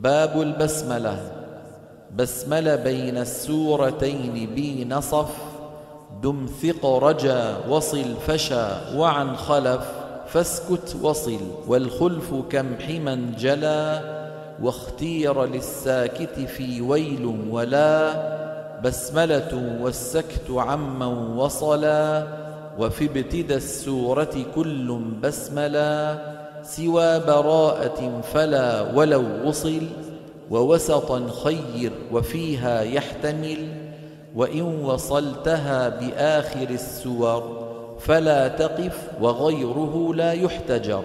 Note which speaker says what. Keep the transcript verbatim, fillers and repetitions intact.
Speaker 1: باب البسملة. بسمل بين السورتين بي نصف، دم ثق رجا وصل فشا وعن خلف، فاسكت وصل والخلف كم حما جلا، واختير للساكت في ويل ولا، بسملة والسكت عمن وصلا، وفي ابتدى السورة كل بسملا، سوى براءة فلا ولو وصل، ووسطا خير وفيها يحتمل، وإن وصلتها بآخر السور فلا تقف وغيره لا يحتجر.